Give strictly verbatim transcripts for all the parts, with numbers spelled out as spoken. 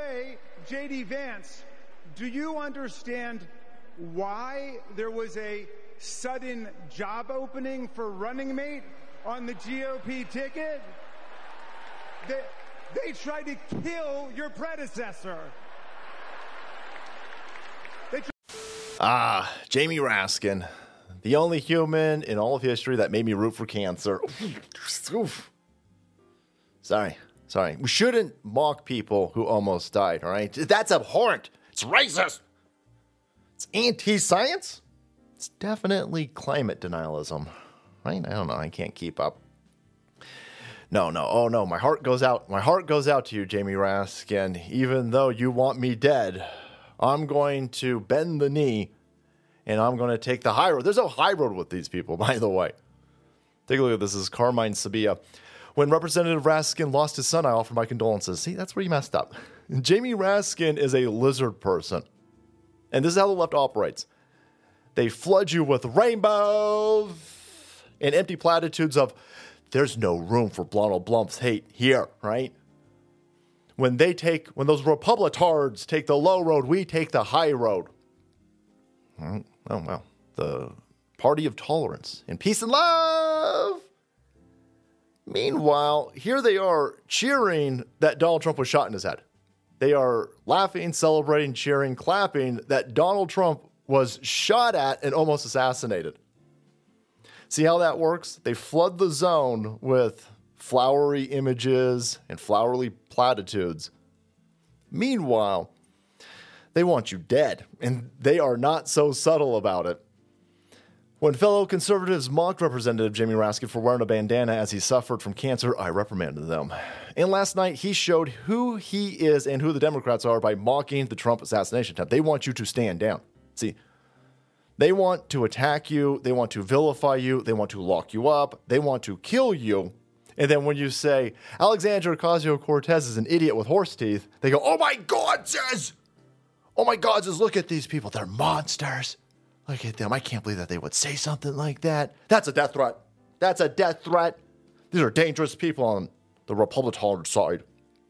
way, J D Vance, do you understand why there was a sudden job opening for running mate on the G O P ticket? They, they tried to kill your predecessor. They tried- ah, Jamie Raskin, the only human in all of history that made me root for cancer. Oof. Sorry, sorry. We shouldn't mock people who almost died, all right? That's abhorrent. It's racist. It's anti-science. It's definitely climate denialism, right? I don't know. I can't keep up. No, no. Oh, no. My heart goes out. My heart goes out to you, Jamie Raskin. Even though you want me dead, I'm going to bend the knee, and I'm going to take the high road. There's no high road with these people, by the way. Take a look at this. This is Carmine Sabia. When Representative Raskin lost his son, I offer my condolences. See, that's where he messed up. Jamie Raskin is a lizard person. And this is how the left operates. They flood you with rainbow and empty platitudes of, there's no room for Donald Trump's hate here, right? When they take, when those Republicards take the low road, we take the high road. Oh, well, the party of tolerance and peace and love. Meanwhile, here they are cheering that Donald Trump was shot in his head. They are laughing, celebrating, cheering, clapping that Donald Trump was shot at and almost assassinated. See how that works? They flood the zone with flowery images and flowery platitudes. Meanwhile, they want you dead, and they are not so subtle about it. When fellow conservatives mocked Representative Jamie Raskin for wearing a bandana as he suffered from cancer, I reprimanded them. And last night, he showed who he is and who the Democrats are by mocking the Trump assassination attempt. They want you to stand down. See, they want to attack you. They want to vilify you. They want to lock you up. They want to kill you. And then when you say, Alexandria Ocasio-Cortez is an idiot with horse teeth, they go, oh my God, sis! Oh my God, sis, look at these people. They're monsters. Look at them. I can't believe that they would say something like that. That's a death threat. That's a death threat. These are dangerous people on the Republican side.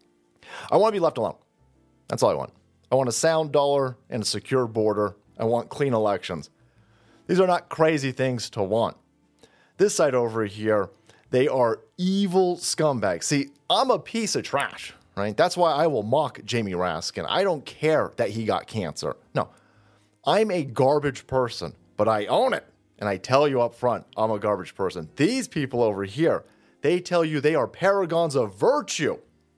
I want to be left alone. That's all I want. I want a sound dollar and a secure border. I want clean elections. These are not crazy things to want. This side over here, they are evil scumbags. See, I'm a piece of trash, right? That's why I will mock Jamie Raskin. I don't care that he got cancer. No. I'm a garbage person, but I own it. And I tell you up front, I'm a garbage person. These people over here, they tell you they are paragons of virtue.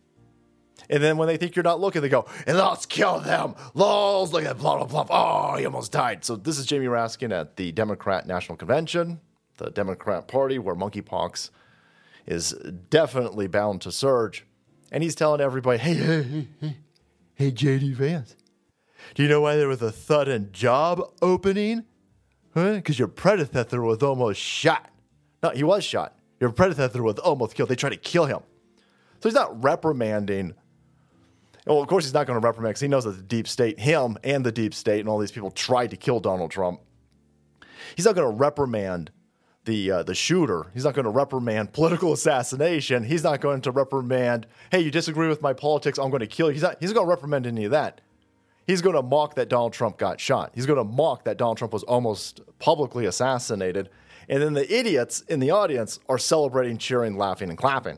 And then when they think you're not looking, they go, and let's kill them. Lols, look at blah, blah, blah. Oh, he almost died. So this is Jamie Raskin at the Democrat National Convention, the Democrat Party, where monkeypox is definitely bound to surge. And he's telling everybody, hey, hey, hey, hey, hey, J D Vance. Do you know why there was a sudden job opening? Huh? Because your predecessor was almost shot. No, he was shot. Your predecessor was almost killed. They tried to kill him. So he's not reprimanding. Well, of course he's not going to reprimand because he knows that the deep state, him and the deep state and all these people tried to kill Donald Trump. He's not going to reprimand the uh, the shooter. He's not going to reprimand political assassination. He's not going to reprimand, hey, you disagree with my politics, I'm going to kill you. He's not, he's not going to reprimand any of that. He's going to mock that Donald Trump got shot. He's going to mock that Donald Trump was almost publicly assassinated. And then the idiots in the audience are celebrating, cheering, laughing, and clapping.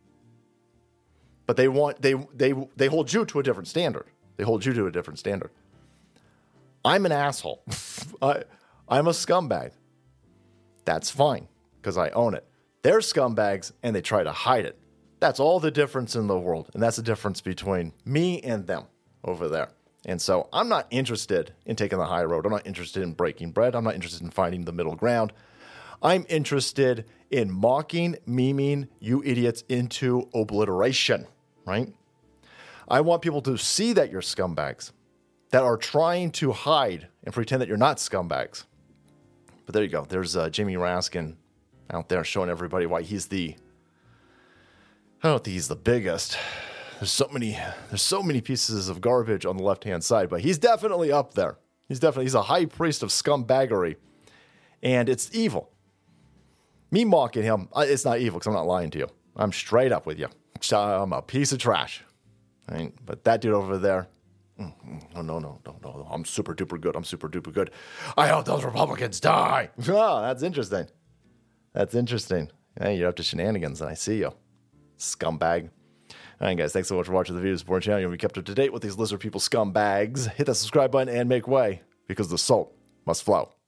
But they want they they they hold you to a different standard. They hold you to a different standard. I'm an asshole. I, I'm a scumbag. That's fine, because I own it. They're scumbags, and they try to hide it. That's all the difference in the world. And that's the difference between me and them over there. And so I'm not interested in taking the high road. I'm not interested in breaking bread. I'm not interested in finding the middle ground. I'm interested in mocking, memeing you idiots into obliteration, right? I want people to see that you're scumbags, that are trying to hide and pretend that you're not scumbags. But there you go. There's uh, Jamie Raskin out there showing everybody why he's the, I don't think he's the biggest. There's so many, there's so many pieces of garbage on the left-hand side, but he's definitely up there. He's definitely, he's a high priest of scumbaggery, and it's evil. Me mocking him, it's not evil because I'm not lying to you. I'm straight up with you. I'm a piece of trash. Right? But that dude over there, oh, no, no, no, no, no. I'm super duper good. I'm super duper good. I hope those Republicans die. Oh, that's interesting. That's interesting. Hey, you're up to shenanigans, and I see you. Scumbag. All right, guys, thanks so much for watching the Views Support channel. You'll be kept up to date with these lizard people scumbags. Hit that subscribe button and make way, because the salt must flow.